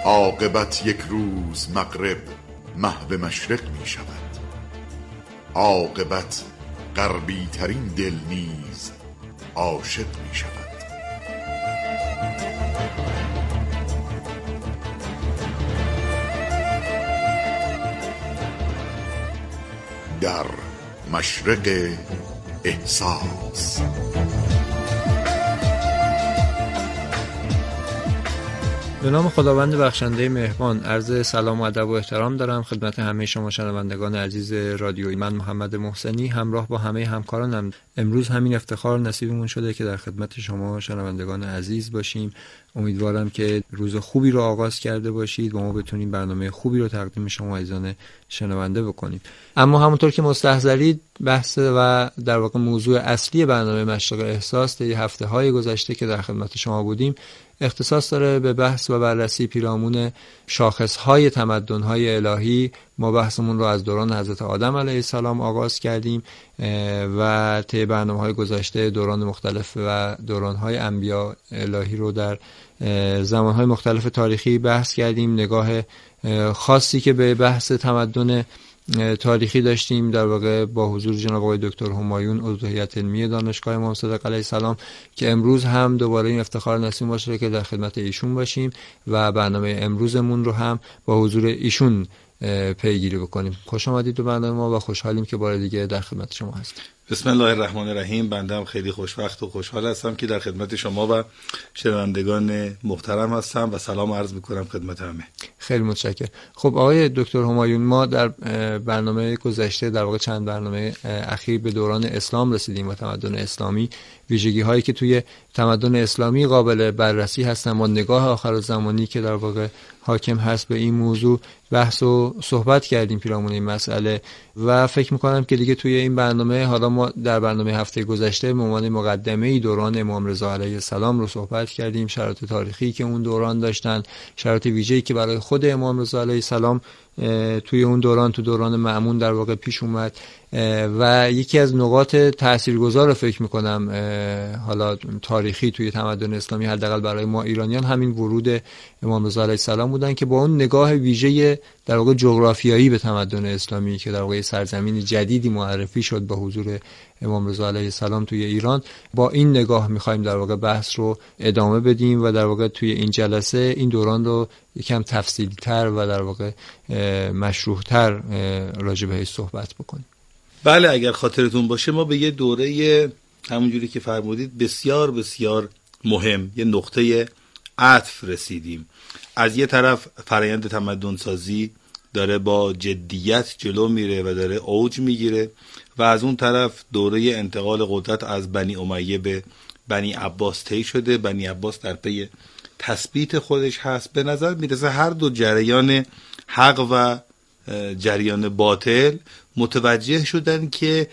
عاقبت یک روز مغرب محو مشرق می شود، عاقبت غربی ترین دل نیز عاشق می شود. در مشرق احساس. به نام خداوند بخشنده مهربان، عرض سلام و ادب و احترام دارم خدمت همه شما شنوندگان عزیز رادیویی. من محمد محسنی همراه با همه همکارانم امروز همین افتخار نصیبمون شده که در خدمت شما شنوندگان عزیز باشیم. امیدوارم که روز خوبی رو آغاز کرده باشید و ما بتونیم برنامه خوبی رو تقدیم شما عزیزان شنونده بکنیم. اما همونطور که مستحضرید بحث و در واقع موضوع اصلی برنامه مشرق احساس در هفته‌های گذشته که در خدمت شما بودیم اختصاص داره به بحث و بررسی پیرامون شاخص‌های تمدن‌های الهی. ما بحثمون رو از دوران حضرت آدم علیه السلام آغاز کردیم و طی برنامه‌های گذشته دوران مختلف و دوران‌های انبیا الهی رو در زمان‌های مختلف تاریخی بحث کردیم. نگاه خاصی که به بحث تمدن تاریخی داشتیم در واقع با حضور جناب آقای دکتر همایون عضو هیئت علمی دانشگاه امام صادق علیه السلام که امروز هم دوباره این افتخار نصیب باشه که در خدمت ایشون باشیم و برنامه امروزمون رو هم با حضور ایشون پیگیری بکنیم. خوش آمدید به برنامه ما و خوشحالیم که بار دیگه در خدمت شما هستیم. بسم الله الرحمن الرحیم. بنده هم خیلی خوشوقت و خوشحال هستم که در خدمت شما و شنوندگان محترم هستم و سلام عرض میکنم خدمت همه. خیلی متشکرم. خب آقای دکتر همایون، ما در برنامه گذشته در واقع چند برنامه اخیر به دوران اسلام رسیدیم و تمدن اسلامی، ویژگی هایی که توی تمدن اسلامی قابل بررسی هستن و نگاه آخرالزمانی که در واقع حاکم هست به این موضوع بحث و صحبت کردیم پیرامون این مسئله و فکر میکنم که دیگه توی این برنامه حالا ما در برنامه هفته گذشته به عنوان مقدمه دوران امام رضا علیه السلام رو صحبت کردیم، شرایط تاریخی که اون دوران داشتن، شرایط ویژه‌ای که برای خود امام رضا علیه السلام توی اون دوران تو دوران مأمون در واقع پیش اومد و یکی از نقاط تاثیرگذار فکر میکنم حالا تاریخی توی تمدن اسلامی حداقل برای ما ایرانیان همین ورود امام رضا علیه السلام بودن که با اون نگاه ویژه در واقع جغرافیایی به تمدن اسلامی که در واقع سرزمین جدیدی معرفی شد با حضور امام رضا علیه السلام توی ایران، با این نگاه می‌خوایم در واقع بحث رو ادامه بدیم و در واقع توی این جلسه این دوران رو یکم تفصیلی‌تر و در واقع مشروح‌تر راجع بهش صحبت بکنیم. بله، اگر خاطرتون باشه ما به یه دوره همونجوری که فرمودید بسیار بسیار مهم، یه نقطه عطف رسیدیم. از یه طرف فرآیند تمدن سازی داره با جدیت جلو میره و داره اوج میگیره و از اون طرف دوره انتقال قدرت از بنی امیه به بنی عباس طی شده. بنی عباس در پی تثبیت خودش هست. به نظر میرسه هر دو جریان حق و جریان باطل متوجه شدن که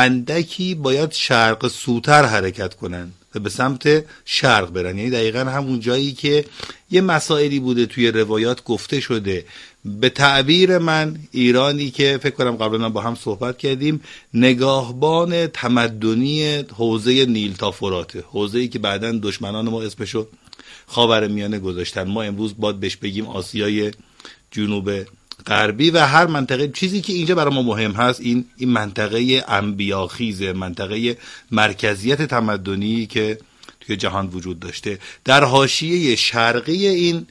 اندکی باید شرق سوتر حرکت کنن و به سمت شرق برن، یعنی دقیقا همون جایی که یه مسائلی بوده توی روایات گفته شده. به تعبیر من ایرانی که فکر کنم قبلا با هم صحبت کردیم نگاهبان تمدنی حوزه نیل تا فراته، حوزه‌ای که بعداً دشمنان ما اسمشو خاورمیانه گذاشتن. ما امروز باید بهش بگیم آسیای جنوب غربی و هر منطقه. چیزی که اینجا برای ما مهم هست این منطقه انبیاخیزه، منطقه مرکزیت تمدنی که توی جهان وجود داشته. در حاشیه شرقی این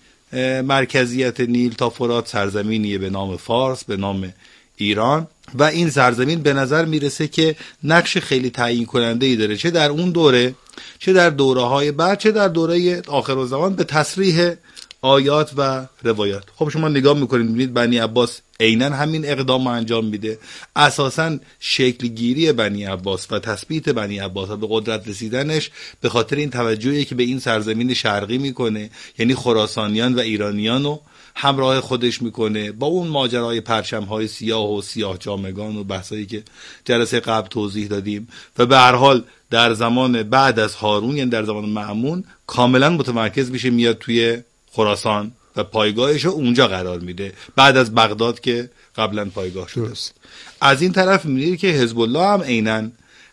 مرکزیت نیل تا فرات سرزمینیه به نام فارس، به نام ایران و این سرزمین به نظر میرسه که نقش خیلی تعیین کننده‌ای داره، چه در اون دوره، چه در دوره‌های بعد، چه در دوره آخرالزمان به تصریح آیات و روایات. خب شما نگاه میکنید میبینید بنی عباس عیناً همین اقدام انجام میده. اساساً شکل گیری بنی عباس و تثبیت بنی عباس و به قدرت رسیدنش به خاطر این توجهی که به این سرزمین شرقی میکنه، یعنی خراسانیان و ایرانیانو همراه خودش میکنه با اون ماجرای پرچم‌های سیاه و سیاه جامگان و بحثایی که جلسه قبل توضیح دادیم و به هر حال در زمان بعد از هارون یعنی در زمان مأمون کاملا متمرکز میشه، میاد توی خراسان و پایگاهش رو اونجا قرار میده بعد از بغداد که قبلا پایگاه شده. درست. از این طرف میبینید که حزب الله هم عیناً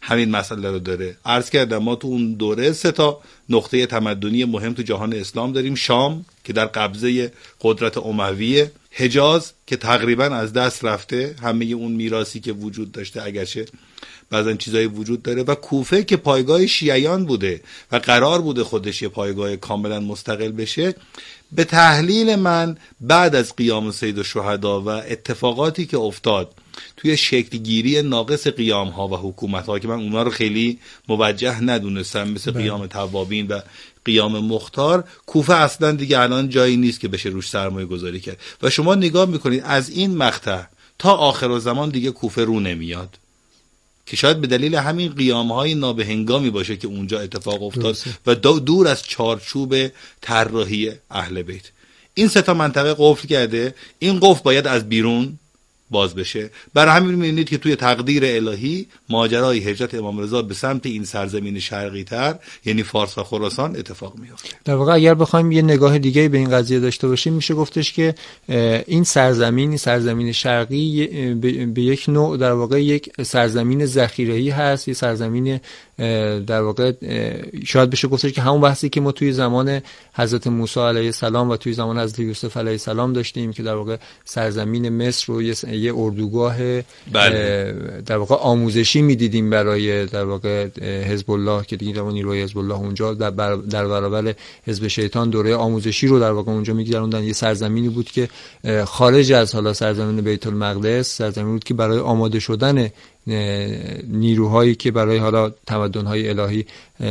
همین مسئله رو داره. عرض کردم ما تو اون دوره 3 نقطه تمدنی مهم تو جهان اسلام داریم: شام که در قبضه قدرت امویه، حجاز که تقریبا از دست رفته همه اون میراثی که وجود داشته اگرچه بعضن چیزایی وجود داره، و کوفه که پایگاه شیعیان بوده و قرار بوده خودش یه پایگاه کاملا مستقل بشه. به تحلیل من بعد از قیام سید الشهدا و اتفاقاتی که افتاد توی شکلگیری ناقص قیام ها و حکومت ها که من اونا رو خیلی موجه ندونستم، مثل قیام توابین و قیام مختار، کوفه اصلا دیگه الان جایی نیست که بشه روش سرمایه گذاری کرد. و شما نگاه میکنید از این مقطع تا آخر زمان دیگه کوفه رو نمیاد، که شاید به دلیل همین قیام‌های نابهنگامی باشه که اونجا اتفاق افتاد و دور از چارچوب طراحی اهل بیت. این 3 منطقه قفل کرده، این قفل باید از بیرون باز بشه. برای همین می‌بینید که توی تقدیر الهی ماجرای هجرت امام رضا به سمت این سرزمین شرقی تر، یعنی فارس و خراسان، اتفاق میفته. در واقع اگر بخوایم یه نگاه دیگه به این قضیه داشته باشیم، میشه گفتش که این سرزمین شرقی به یک نوع در واقع یک سرزمین ذخیره‌ای هست، یه سرزمین در واقع شاید بشه گفتش که همون بحثی که ما توی زمان حضرت موسی علیه السلام و توی زمان حضرت یوسف علیه السلام داشتیم که در واقع سرزمین مصر رو یه اردوگاه در واقع آموزشی میدیدیم برای در واقع حزب الله، که دیگه نیروی حزب الله اونجا در برابر حزب شیطان دوره آموزشی رو در واقع اونجا میگذروندن. یه سرزمینی بود که خارج از حالا سرزمین بیت المقدس، سرزمینی بود که برای آماده شدن نیروهایی که برای حالا تمدن‌های الهی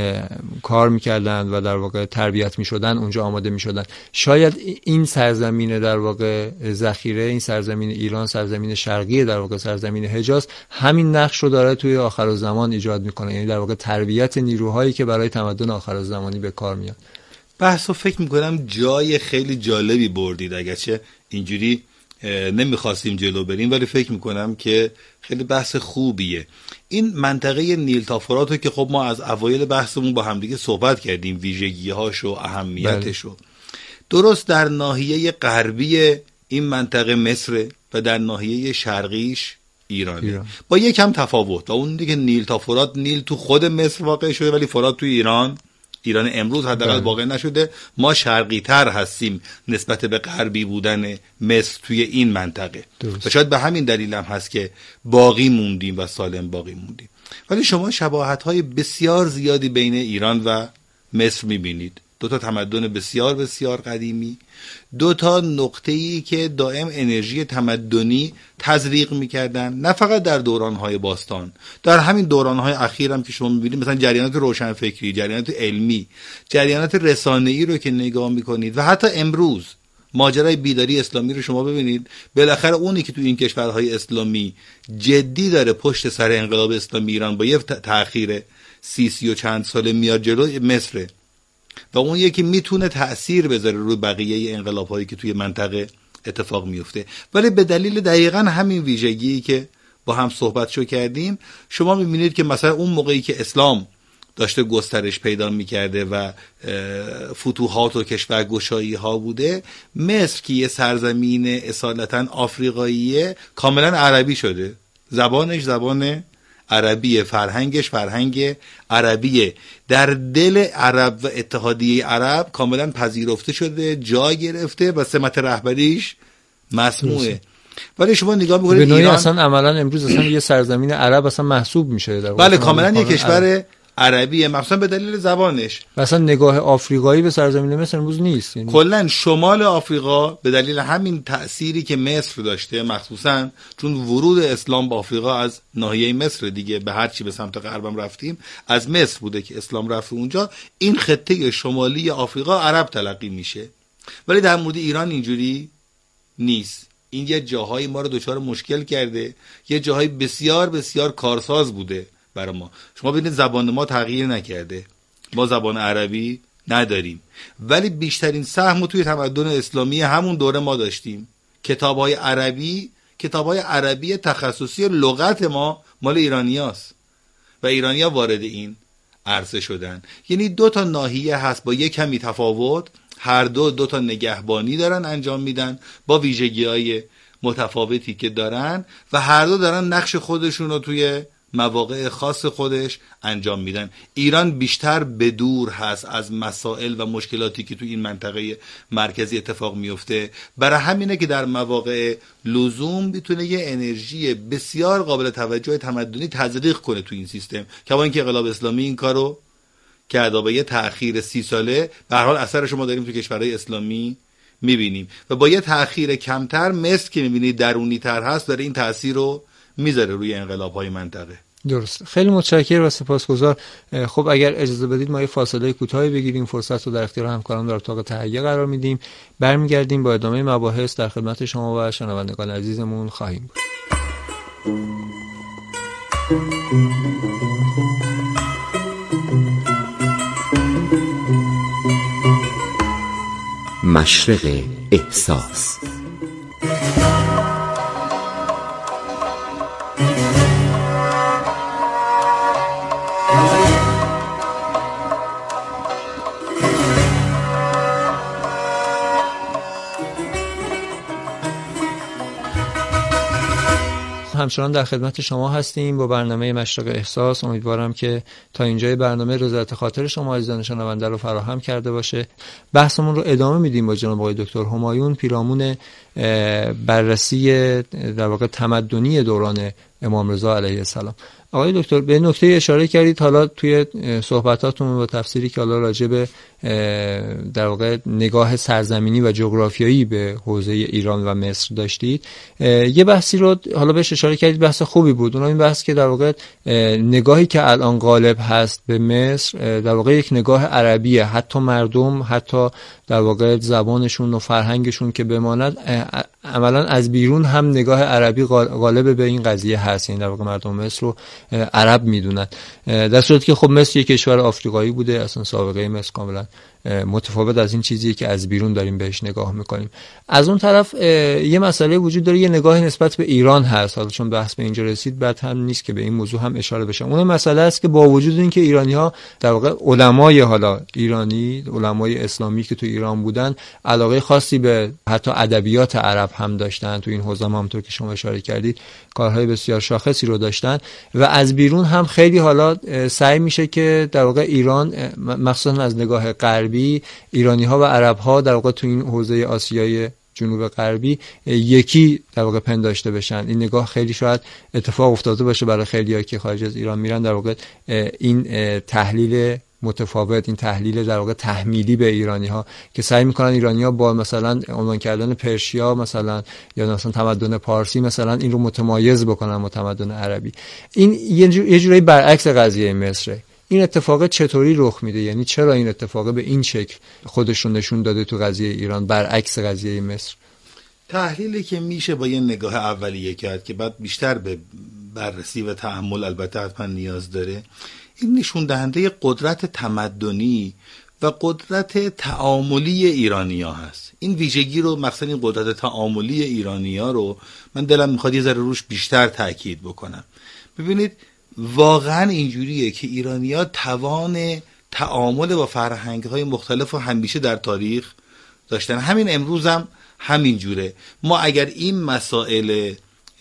کار می‌کردند و در واقع تربیت می‌شدن اونجا آماده می‌شدن. شاید این سرزمین در واقع ذخیره، این سرزمین ایران، سرزمین شرقی در واقع سرزمین حجاز، همین نقش رو داره توی آخرالزمان ایجاد می‌کنه، یعنی در واقع تربیت نیروهایی که برای تمدن آخرالزمانی به کار میاد. بحثو فکر می‌کنم جای خیلی جالبی بردید، اگرچه اینجوری نمیخواستیم جلو بریم، ولی فکر میکنم که خیلی بحث خوبیه. این منطقه نیل تا فرات رو که خب ما از اوایل بحثمون با همدیگه صحبت کردیم، ویژگی‌هاش و اهمیتش رو. درست در ناحیه غربی این منطقه مصر و در ناحیه شرقیش ایران. با یکم تفاوت، و اون دیگه نیل تا فرات، نیل تو خود مصر واقع شده ولی فرات تو ایران امروز حداقل واقع نشده. ما شرقی تر هستیم نسبت به غربی بودن مصر توی این منطقه و شاید به همین دلیل هم هست که باقی موندیم و سالم باقی موندیم. ولی شما شباهت‌های بسیار زیادی بین ایران و مصر می‌بینید. 2 تمدن بسیار بسیار قدیمی، 2 نقطه‌ای که دائم انرژی تمدنی تزریق می‌کردن، نه فقط در دوران‌های باستان، در همین دوران‌های اخیر هم که شما می‌بینید، مثلا جریانات روشنفکری، جریانات علمی، جریانات رسانه‌ای رو که نگاه می‌کنید و حتی امروز ماجرای بیداری اسلامی رو شما ببینید، بالاخره اونی که تو این کشورهای اسلامی جدی داره پشت سر انقلاب اسلامی ایران با یه تأخیر 30 و چند ساله میاد جلو، مصر، و اون یکی میتونه تأثیر بذاره روی بقیه انقلاب‌هایی که توی منطقه اتفاق میفته. ولی به دلیل دقیقاً همین ویژگی که با هم صحبتشو کردیم، شما میبینید که مثلا اون موقعی که اسلام داشته گسترش پیدا میکرده و فتوحات و کشورگشایی ها بوده، مصر که یه سرزمین اصالتاً آفریقاییه کاملاً عربی شده، زبانش زبان عربیه، فرهنگش فرهنگ عربیه، در دل عرب و اتحادیه عرب کاملا پذیرفته شده، جا گرفته و سمت رهبریش مسموعه. ولی شما نگاه می‌کنید ایران اصلا عملا امروز اصلا یه سرزمین عرب اصلا محسوب میشه، بله کاملا یه کشور عربیه، مخصوصا به دلیل زبانش. مثلا نگاه آفریقایی به سرزمین مصر امروز نیست، یعنی کلا شمال آفریقا به دلیل همین تأثیری که مصر داشته، مخصوصا چون ورود اسلام به آفریقا از ناحیه مصر دیگه، به هر چی به سمت غربم رفتیم از مصر بوده که اسلام رفت اونجا، این خطه شمالی آفریقا عرب تلقی میشه. ولی در مورد ایران اینجوری نیست. این یه جاهایی ما رو دچار مشکل کرده، یه جاهایی بسیار بسیار کارساز بوده برای ما. شما ببینید زبان ما تغییر نکرده، ما زبان عربی نداریم، ولی بیشترین سهم توی تمدن اسلامی همون دوره ما داشتیم. کتاب‌های عربی تخصصی لغت ما مال ایرانیاست و ایرانی‌ها وارد این عرصه شدن. یعنی 2 ناحیه هست با یک کمی تفاوت، هر دو تا نگهبانی دارن انجام میدن با ویژگی‌های متفاوتی که دارن و هر دو دارن نقش خودشون رو توی مواقع خاص خودش انجام میدن. ایران بیشتر به دور هست از مسائل و مشکلاتی که تو این منطقه مرکزی اتفاق میفته، برای همینه که در مواقع لزوم میتونه یه انرژی بسیار قابل توجه تمدنی تزریق کنه تو این سیستم، کما اینکه انقلاب اسلامی این کارو کرد با یه تأخیر 30 ساله. به هر حال اثرش ما داریم تو کشورهای اسلامی میبینیم و با یه تأخیر کمتر مصر که میبینید درونی تر هست داره این تأثیر رو میذاره روی انقلاب‌های منطقه. درست. خیلی متشکرم و سپاسگزار. خب اگر اجازه بدید ما یه فاصله کوتاهی بگیریم، فرصت رو در اختیار همکاران در اتاق تهیه قرار میدیم، برمیگردیم با ادامه مباحث در خدمت شما و شنوندگان عزیزمون خواهیم بود. مشرق احساس. همچنان در خدمت شما هستیم با برنامه مشرق احساس. امیدوارم که تا اینجای برنامه رضایت خاطر شما عزیزان شنونده رو فراهم کرده باشه. بحثمون رو ادامه میدیم با جناب آقای دکتر همایون، پیرامون بررسی در واقع تمدنی دوران امام رضا علیه السلام. آقای دکتر به نکته اشاره کردید حالا توی صحبتاتون و تفسیری که حالا راجع به در واقع نگاه سرزمینی و جغرافیایی به حوزه ایران و مصر داشتید. یه بحثی رو حالا بهش اشاره کردید، بحث خوبی بود. اون این بحث که در واقع نگاهی که الان غالب هست به مصر در واقع یک نگاه عربیه، حتی مردم، حتی در واقع زبانشون و فرهنگشون که بماند عملا از بیرون هم نگاه عربی غالب به این قضیه هست، یعنی در واقع مردم مصر رو عرب میدونن، در صورتی که خب مصر یک کشور آفریقایی بوده، اصلا سابقه مصر کاملا متفاوت از این چیزی که از بیرون داریم بهش نگاه میکنیم. از اون طرف یه مسئله وجود داره، یه نگاه نسبت به ایران هست. حالا چون بحث به اینجا رسید بعد هم نیست که به این موضوع هم اشاره بشه. اون مسئله است که با وجود اینکه ایرانی‌ها در واقع علمای حالا ایرانی، علمای اسلامی که تو ایران بودن، علاقه خاصی به حتی ادبیات عرب هم داشتن، تو این حوزه همونطور که شما اشاره کردید کارهای بسیار شاخصی رو داشتن و از بیرون هم خیلی حالا سعی میشه که در واقع ایران مخصوصا از نگاه غربی، ایرانی‌ها و عرب‌ها در واقع تو این حوزه آسیای جنوب غربی یکی در واقع پنداشته بشن. این نگاه خیلی شاید اتفاق افتاده باشه برای خیلی‌ها که خارج از ایران میرن، در واقع این تحلیل متفاوت، این تحلیل در واقع تحمیلی به ایرانی‌ها که سعی می‌کنن ایرانی‌ها با مثلا عنوان کردن پرشیا مثلا یا مثلا تمدن پارسی مثلا این رو متمایز بکنن با تمدن عربی. این یه جوری برعکس قضیه مصره. این اتفاق چطوری رخ میده؟ یعنی چرا این اتفاق به این شکل خودش رو نشون داده تو قضیه ایران برعکس قضیه مصر؟ تحلیلی که میشه با یه نگاه اولیه کرد که بعد بیشتر به بررسی و تأمل البته حتما نیاز داره، این نشون دهنده قدرت تمدنی و قدرت تعاملی ایرانی‌ها هست. این ویژگی رو، مثلا این قدرت تعاملی ایرانی‌ها رو من دلم میخواد یه ذره روش بیشتر تاکید بکنم. ببینید واقعا اینجوریه که ایرانی‌ها توان تعامل با فرهنگ‌های مختلف رو همیشه در تاریخ داشتن. همین امروز هم همین جوره. ما اگر این مسائل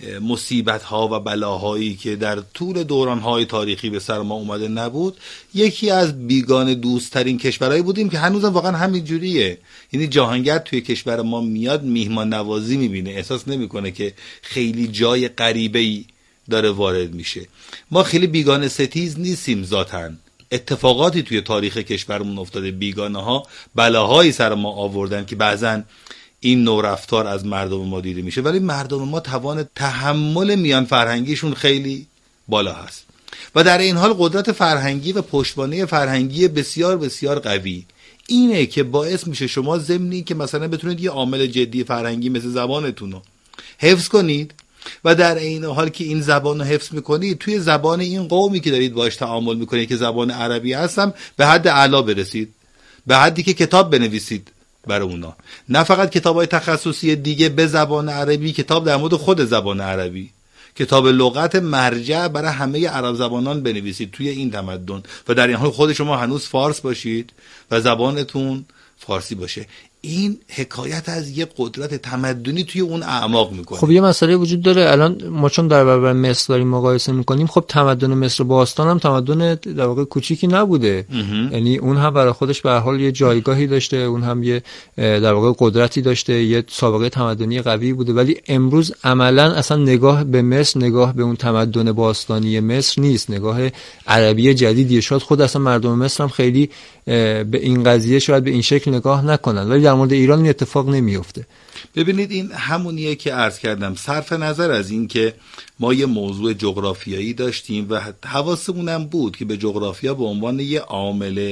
مصیبت‌ها و بلاهایی که در طول دوران‌های تاریخی به سر ما اومده نبود، یکی از بیگانه دوست‌ترین کشورهایی بودیم که هنوزم واقعا همین جوریه. یعنی جهانگرد توی کشور ما میاد میهمان نوازی می‌بینه، احساس نمی‌کنه که خیلی جای غریبه‌ای داره وارد میشه. ما خیلی بیگانه ستیز نیستیم ذاتاً. اتفاقاتی توی تاریخ کشورمون افتاده، بیگانه ها بلاهایی سر ما آوردن که بعضن این نوع رفتار از مردم ما دیده میشه، ولی مردم ما توان تحمل میان فرهنگیشون خیلی بالا هست و در این حال قدرت فرهنگی و پشتوانه فرهنگی بسیار بسیار قوی اینه که باعث میشه شما ضمنی که مثلا بتونید یه عامل جدی فرهنگی مثل زبانتون رو حفظ کنید و در این حال که این زبان رو حفظ میکنید توی زبان این قومی که دارید باش تعامل میکنید که زبان عربی هستم به حد اعلا برسید، به حدی که کتاب بنویسید برای اونا، نه فقط کتاب‌های تخصصی دیگه به زبان عربی، کتاب در مورد خود زبان عربی، کتاب لغت مرجع برای همه عرب زبانان بنویسید توی این تمدن و در این حال خود شما هنوز فارس باشید و زبانتون فارسی باشه. این حکایت از یه قدرت تمدنی توی اون اعماق میکنه. خب یه مسئله وجود داره، الان ما چون در برابر مصر داریم مقایسه میکنیم، خب تمدن مصر باستان هم تمدن در واقع کوچیکی نبوده، یعنی اون هم برای خودش به هر حال یه جایگاهی داشته، اون هم یه در واقع قدرتی داشته، یه سابقه تمدنی قوی بوده، ولی امروز عملا اصلا نگاه به مصر، نگاه به اون تمدن باستانی مصر نیست، نگاه عربی جدیدیه. شاید خود اصلا مردم مصر هم خیلی به این قضیه شاید به این شکل نگاه نکنن، ولی در مورد ایران این اتفاق نمیفته. ببینید این همونیه که عرض کردم، صرف نظر از این که ما یه موضوع جغرافیایی داشتیم و حواسمونم بود که به جغرافیا به عنوان یه عامل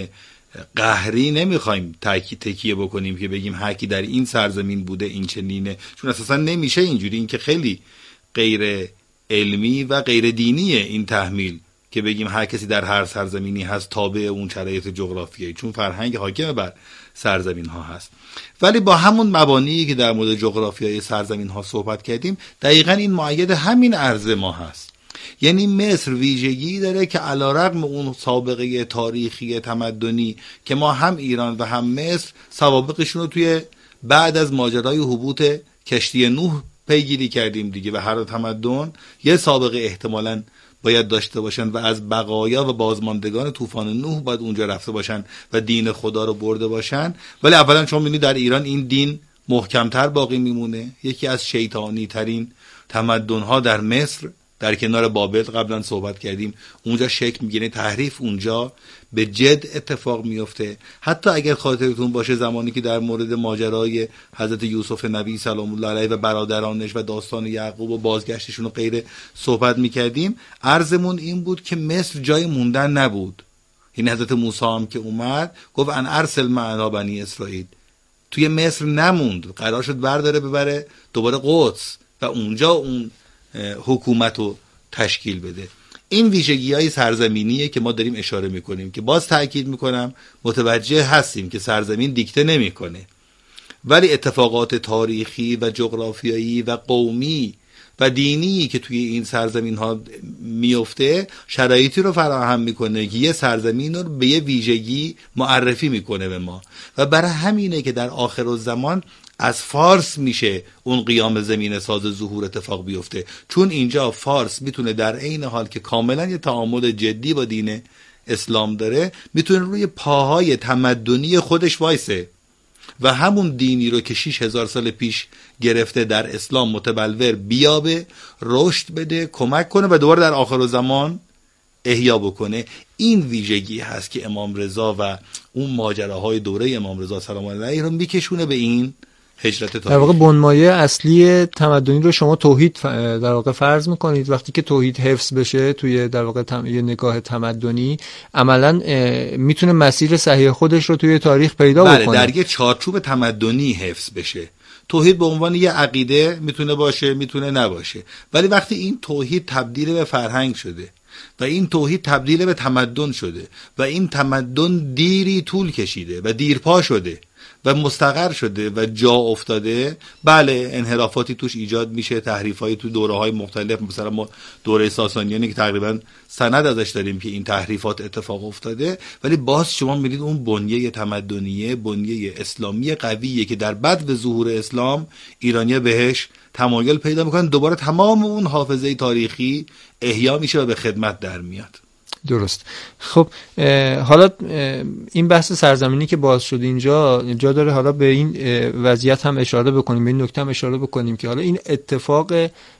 قهری نمیخوایم تکیه بکنیم که بگیم هر کی در این سرزمین بوده این چنینه، چون اساسا نمیشه اینجوری، این که خیلی غیر علمی و غیر دینیه این تحمیل که بگیم هر کسی در هر سرزمینی هست تابع اون شرایط جغرافیایی، چون فرهنگ حاکم بر سرزمین ها هست. ولی با همون مبانی که در مورد جغرافیای سرزمین ها صحبت کردیم، دقیقاً این مؤید همین عرض ما هست. یعنی مصر ویژگی داره که علیرغم اون سابقه تاریخی تمدنی که ما هم ایران و هم مصر سوابقشون رو توی بعد از ماجرای هبوط کشتی نوح پیگیری کردیم دیگه، و هر تمدن یه سابقه احتمالاً باید داشته باشن و از بقایا و بازماندگان طوفان نوح باید اونجا رفته باشن و دین خدا رو برده باشن. ولی اولا شما می‌بینید در ایران این دین محکمتر باقی میمونه. یکی از شیطانی ترین تمدن‌ها در مصر در کنار بابل قبلا صحبت کردیم، اونجا شکل میگیره، تحریف اونجا به جد اتفاق میفته. حتی اگر خاطرتون باشه زمانی که در مورد ماجرای حضرت یوسف نبی سلام الله علیه و برادرانش و داستان یعقوب و بازگشتشون و غیره صحبت میکردیم، عرضمون این بود که مصر جای موندن نبود. این حضرت موسی هم که اومد گفت ان ارسل معنا بنی اسرائیل، توی مصر نموند، قرار شد برداره ببره دوباره قدس و اونجا اون حکومت رو تشکیل بده. این ویژگی‌های سرزمینیه که ما داریم اشاره میکنیم که باز تأکید میکنم متوجه هستیم که سرزمین دیکته نمیکنه، ولی اتفاقات تاریخی و جغرافیایی و قومی و دینی که توی این سرزمین ها میفته شرایطی رو فراهم میکنه که یه سرزمین رو به یه ویژگی معرفی میکنه به ما، و برای همینه که در آخر الزمان از فارس میشه اون قیام زمین ساز ظهور اتفاق بیفته، چون اینجا فارس میتونه در عین حال که کاملا یه تعامل جدی با دین اسلام داره، میتونه روی پاهای تمدنی خودش وایسه و همون دینی رو که 6000 سال پیش گرفته در اسلام متبلور بیابه، رشد بده، کمک کنه و دوباره در آخر الزمان احیا بکنه. این ویژگی هست که امام رضا و اون ماجراهای دوره امام رضا سلام الله علیه رو میکشونه به این هجرت تاریخی. در واقع بنمایه اصلی تمدنی رو شما توحید در واقع فرض میکنید. وقتی که توحید حفظ بشه توی در واقع یه نگاه تمدنی، عملا میتونه مسیر صحیح خودش رو توی تاریخ پیدا بکنه. بله، در یه چارچوب تمدنی حفظ بشه. توحید به عنوان یه عقیده میتونه باشه، میتونه نباشه، ولی وقتی این توحید تبدیل به فرهنگ شده و این توحید تبدیل به تمدن شده و این تمدن دیری طول کشیده و دیرپا شده و مستقر شده و جا افتاده، بله انحرافاتی توش ایجاد میشه، تحریفایی تو دوره‌های مختلف، مثلا ما دوره ساسانیانی که تقریبا سند ازش داریم که این تحریفات اتفاق افتاده، ولی باز شما می‌بینید اون بنیه تمدنیه، بنیه اسلامی قویه که در بعد ظهور اسلام ایرانی‌ها بهش تمایل پیدا میکنن، دوباره تمام اون حافظه تاریخی احیا میشه و به خدمت در میاد. درست. خب حالا این بحث سرزمینی که باز شد اینجا جا داره حالا به این وضعیت هم اشاره بکنیم، به این نکته هم اشاره بکنیم که حالا این اتفاق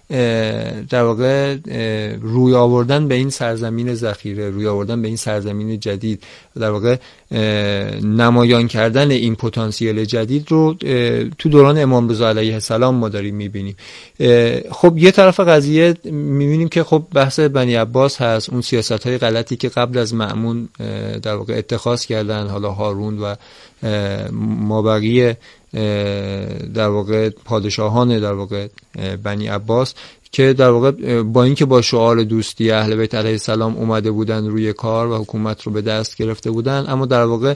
در واقع روی آوردن به این سرزمین ذخیره، روی آوردن به این سرزمین جدید، در واقع نمایان کردن این پتانسیل جدید رو تو دوران امام رضا علیه السلام ما داریم میبینیم. خب یه طرف قضیه میبینیم که خب بحث بنی عباس هست، اون سیاست‌های غلطی که قبل از مأمون در واقع اتخاذ کردن، حالا هارون و مابقی در واقع پادشاهان در واقع بنی عباس، که در واقع با اینکه با شعار دوستی اهل بیت علیه السلام اومده بودن روی کار و حکومت رو به دست گرفته بودن، اما در واقع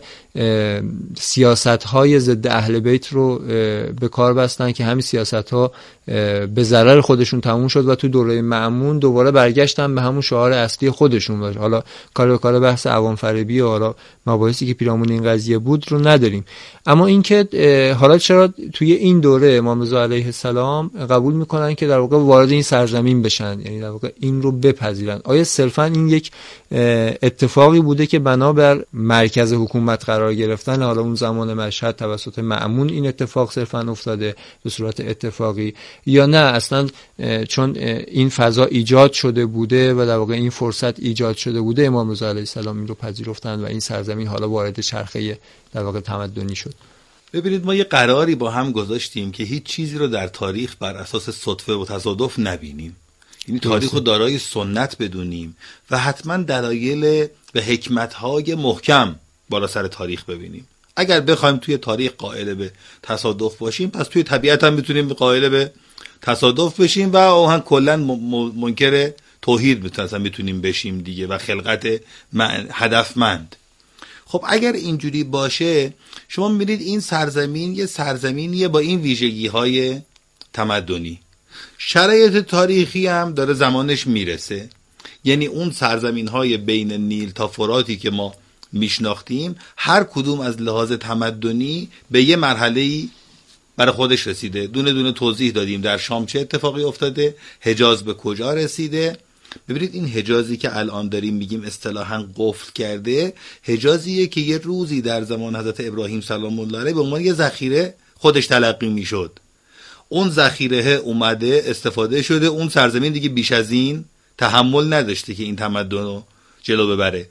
سیاست‌های ضد اهل بیت رو به کار بستن که همین سیاست‌ها به ضرر خودشون تموم شد و تو دوره مأمون دوباره برگشتن به همون شعار اصلی خودشون باشه. حالا کار بحث عوام فریبی و حالا مباحثی که پیرامون این قضیه بود رو نداریم، اما اینکه حالا چرا توی این دوره امام رضا علیه السلام قبول میکنن که در واقع وارد این سرزمین بشن، یعنی در واقع این رو بپذیرن؟ آیا صرفا این یک اتفاقی بوده که بنابر مرکز حکومت قرار گرفتن حالا اون زمان مشهد توسط مأمون این اتفاق صرفا افتاده به صورت اتفاقی، یا نه اصلا چون این فضا ایجاد شده بوده و در واقع این فرصت ایجاد شده بوده امام رضا علیه السلام این رو پذیرفتن و این سرزمین حالا وارد چرخه در واقع تمدنی شد؟ ببینید، ما یه قراری با هم گذاشتیم که هیچ چیزی رو در تاریخ بر اساس صدفه و تصادف نبینیم، یعنی تاریخ رو دارای سنت بدونیم و حتما دلایل و حکمت‌های محکم بالا سر تاریخ ببینیم. اگر بخوایم توی تاریخ قائل به تصادف باشیم، پس توی طبیعت هم میتونیم قائل به تصادف بشیم و آهن کلا منکر توحید میتونیم بشیم دیگه و خلقت هدفمند. خب اگر اینجوری باشه، شما می‌بینید این سرزمین یه سرزمینیه با این ویژگی‌های تمدنی، شرایط تاریخی هم داره زمانش میرسه، یعنی اون سرزمین‌های بین نیل تا فراتی که ما میشناختیم هر کدوم از لحاظ تمدنی به یه مرحله‌ای برای خودش رسیده. دونه دونه توضیح دادیم در شام چه اتفاقی افتاده، حجاز به کجا رسیده. ببینید این حجازی که الان داریم میگیم اصطلاحاً قفل کرده، حجازیه که یه روزی در زمان حضرت ابراهیم سلام الله علیه به عنوان یه ذخیره خودش تلقی میشد. اون ذخیره اومده استفاده شده، اون سرزمین دیگه بیش از این تحمل نداشته که این تمدن رو جلو ببره.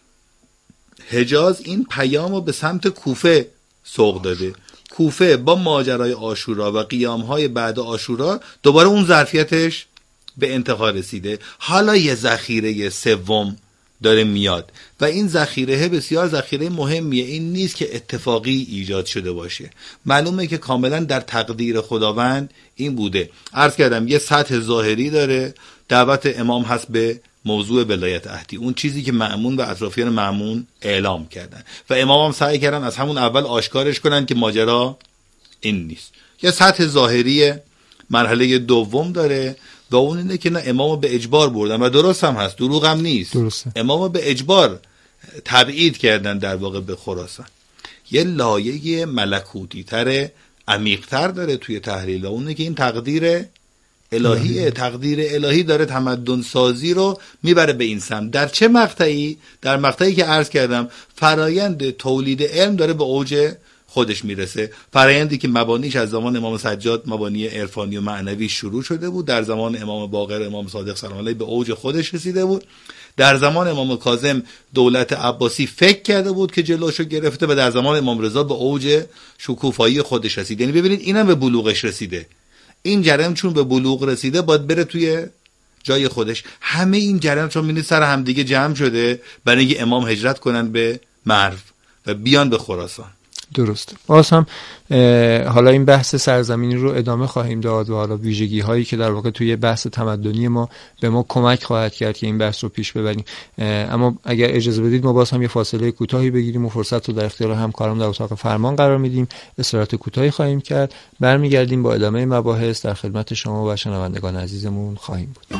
حجاز این پیامو به سمت کوفه سوق داده. کوفه با ماجرای عاشورا و قیام‌های بعد عاشورا دوباره اون ظرفیتش به انتها رسیده. حالا یه ذخیره سوم داره میاد و این ذخیره بسیار ذخیره مهمیه. این نیست که اتفاقی ایجاد شده باشه، معلومه که کاملا در تقدیر خداوند این بوده. عرض کردم یه سطح ظاهری داره، دعوت امام هست به موضوع ولایت عهدی، اون چیزی که مأمون و اطرافیان مأمون اعلام کردن و امام هم سعی کردن از همون اول آشکارش کنن که ماجرا این نیست. یه سطح ظاهری مرحله دوم داره و اون اینه که نه، امامو به اجبار بردن و درست هم هست، دروغ هم نیست، درسته. امامو به اجبار تبعید کردن در واقع به خراسان. یه لایه ملکوتی تر عمیق تر داره توی تحلیل، اونه که این تقدیر الهیه. تقدیر الهی داره تمدن سازی رو میبره به این سمت. در چه مقطعی؟ در مقطعی که عرض کردم فرایند تولید علم داره به اوج خودش میرسه، فرایندی که مبانیش از زمان امام سجاد مبانی عرفانی و معنوی شروع شده بود، در زمان امام باقر امام صادق سلام علیه به اوج خودش رسیده بود، در زمان امام کاظم دولت عباسی فکر کرده بود که جلوشو گرفته و در زمان امام رضا به اوج شکوفایی خودش رسید. یعنی ببینید اینم به بلوغش رسیده. این جریان چون به بلوغ رسیده باید بره توی جای خودش. همه این جریان چون می‌بینید سر هم دیگه جمع شده برای اینکه امام هجرت کنن به مرو و بیان به خراسان. درسته. باز هم حالا این بحث سرزمینی رو ادامه خواهیم داد و حالا ویژگی هایی که در واقع توی بحث تمدنی ما به ما کمک خواهد کرد که این بحث رو پیش ببریم. اما اگر اجازه بدید ما باز هم یه فاصله کوتاهی بگیریم و فرصت رو در اختیار همکارم در اتاق فرمان قرار میدیم. استراحت کوتاهی خواهیم کرد، برمیگردیم با ادامه مباحث در خدمت شما و شنوندگان عزیزمون خواهیم بود.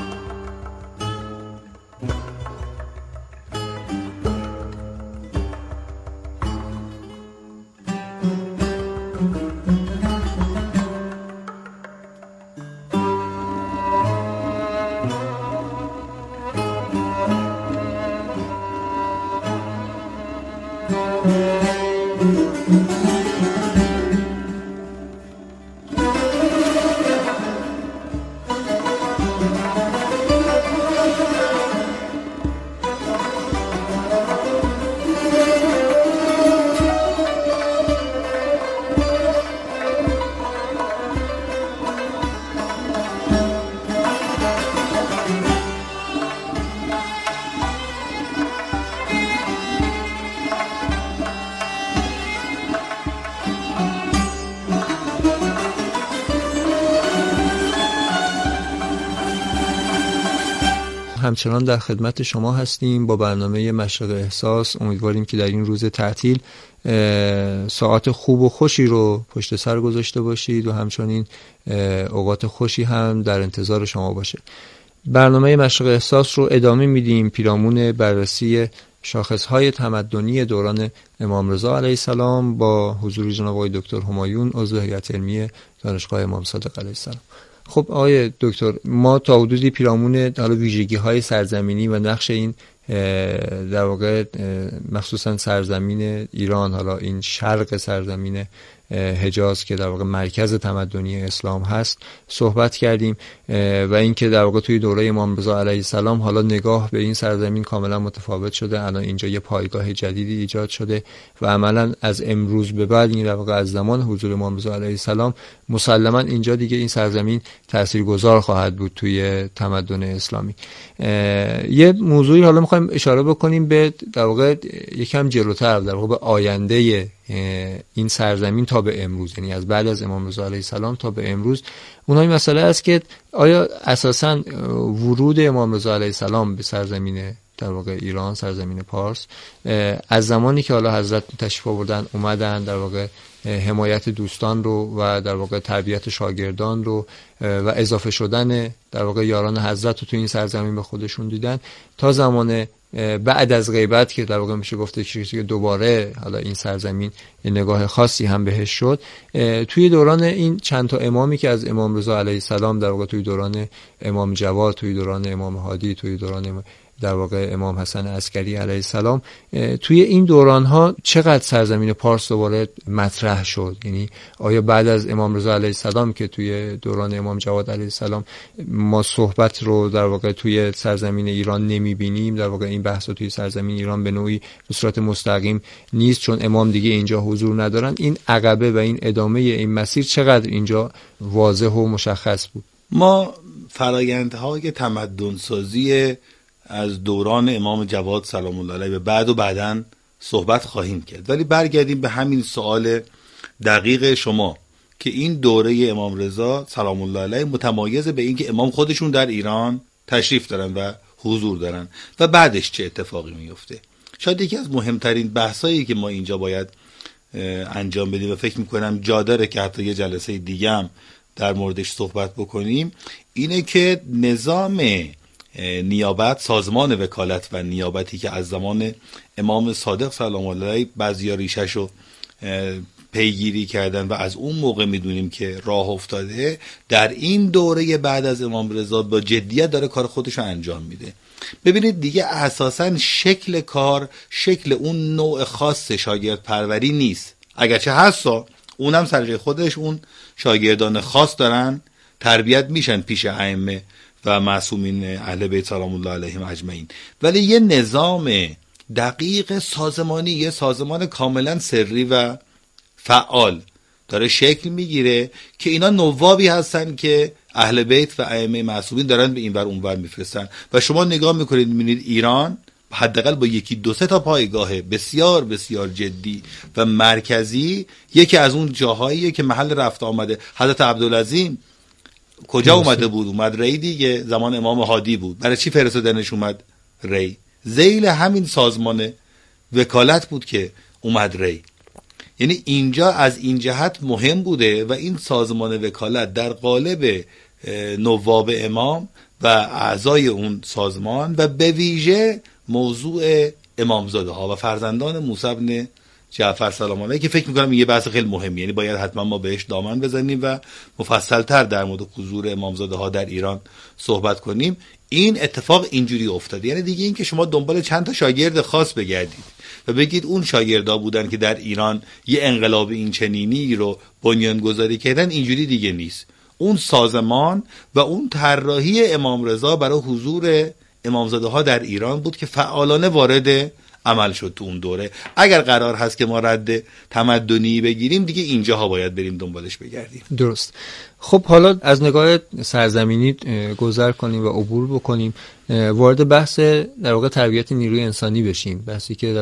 همچنان در خدمت شما هستیم با برنامه مشرق احساس. امیدواریم که در این روز تعطیل ساعات خوب و خوشی رو پشت سر گذاشته باشید و همچنین اوقات خوشی هم در انتظار شما باشه. برنامه مشرق احساس رو ادامه میدیم پیرامون بررسی شاخصهای تمدنی دوران امام رضا علیه السلام با حضور جناب آقای دکتر همایون عضو هیئت علمی دانشگاه امام صادق علیه السلام. خب آقای دکتر، ما تا حدودی پیرامون حالا ویژگی‌های سرزمینی و نقش این در واقع مخصوصا سرزمین ایران، حالا این شرق سرزمین حجاز که در واقع مرکز تمدنی اسلام هست صحبت کردیم و اینکه در واقع توی دوره امام رضا علیه السلام حالا نگاه به این سرزمین کاملا متفاوت شده. الان اینجا یه پایگاه جدیدی ایجاد شده و عملا از امروز به بعد این در واقع از زمان حضور امام رضا علیه السلام مسلما اینجا دیگه این سرزمین تاثیرگذار خواهد بود توی تمدن اسلامی. یه موضوعی حالا می‌خوایم اشاره بکنیم به در واقع یکم جلوتر، در واقع به آینده این سرزمین تا به امروز، یعنی از بعد از امام رضا علیه السلام تا به امروز. اونها این مسئله است که آیا اساساً ورود امام رضا علیه السلام به سرزمین در واقع ایران، سرزمین پارس، از زمانی که حالا حضرت تشریف آوردن اومدن در واقع حمایت دوستان رو و در واقع تربیت شاگردان رو و اضافه شدن در واقع یاران حضرت رو تو این سرزمین به خودشون دیدن، تا زمان بعد از غیبت که در واقع میشه گفته که دوباره حالا این سرزمین یه نگاه خاصی هم بهش شد. توی دوران این چند تا امامی که از امام رضا علیه السلام در واقع توی دوران امام جواد، توی دوران امام هادی، توی دوران در واقع امام حسن عسکری علیه السلام، توی این دوران‌ها چقدر سرزمین پارس دوباره مطرح شد؟ یعنی آیا بعد از امام رضا علیه السلام که توی دوران امام جواد علیه السلام ما صحبت رو در واقع توی سرزمین ایران نمی‌بینیم، در واقع این بحث توی سرزمین ایران به نوعی به صورت مستقیم نیست چون امام دیگه اینجا حضور ندارن، این عقبه و این ادامه این مسیر چقدر اینجا واضح و مشخص بود؟ ما فرآیندهای تمدن سازی از دوران امام جواد سلام الله علیه به بعد و بعداً صحبت خواهیم کرد، ولی برگردیم به همین سوال دقیق شما که این دوره امام رضا سلام الله علیه متمایز به این که امام خودشون در ایران تشریف دارن و حضور دارن و بعدش چه اتفاقی میفته. شاید یکی از مهمترین بحثایی که ما اینجا باید انجام بدیم و فکر میکنم جا داره که حتی یه جلسه دیگه هم در موردش صحبت بکنیم، اینه که نظام نیابت، سازمان وکالت و نیابتی که از زمان امام صادق سلام الله علیه بعضیا ریشه‌شو پیگیری کردن و از اون موقع میدونیم که راه افتاده، در این دوره بعد از امام رضا با جدیت داره کار خودشو انجام میده. ببینید دیگه اساساً شکل کار شکل اون نوع خاص شاگرد پروری نیست، اگرچه هستا اونم سر جای خودش، اون شاگردان خاص دارن تربیت میشن پیش ائمه و معصومین اهل بیت سلام الله علیهم اجمعین، ولی یه نظام دقیق سازمانی، یه سازمان کاملا سری و فعال داره شکل میگیره که اینا نوابی هستن که اهل بیت و ائمه معصومین دارن به این ور اون ور میفرستن و شما نگاه میکنید میبینید ایران حداقل با یکی دو سه تا پایگاه بسیار بسیار جدی و مرکزی، یکی از اون جاهاییه که محل رفت آمده حضرت عبدالعظیم کجا اومده بود؟ اومد ری دیگه، زمان امام هادی بود. برای چی فرستادنش اومد ری؟ ذیل همین سازمان وکالت بود که اومد ری. یعنی اینجا از این جهت مهم بوده و این سازمان وکالت در قالب نواب امام و اعضای اون سازمان و به ویژه موضوع امامزاده ها و فرزندان موسی بن جعفر سلام علیه که فکر میکنم یه بحث خیلی مهمی، یعنی باید حتما ما بهش دامن بزنیم و مفصلتر در مورد حضور امامزاده ها در ایران صحبت کنیم. این اتفاق اینجوری افتاد، یعنی دیگه این که شما دنبال چند تا شاگرد خاص بگردید و بگید اون شاگردا بودن که در ایران یه انقلاب این چنینی رو بنیانگذاری کردن، اینجوری دیگه نیست. اون سازمان و اون طراحی امام رضا برای حضور امامزاده ها در ایران بود که فعالانه وارد عمل شد تو اون دوره. اگر قرار هست که ما رد تمدنی بگیریم دیگه اینجاها باید بریم دنبالش بگردیم. درست. خب حالا از نگاه سرزمینی گذر کنیم و عبور بکنیم، وارد بحث در واقع تربیت نیروی انسانی بشیم، بحثی که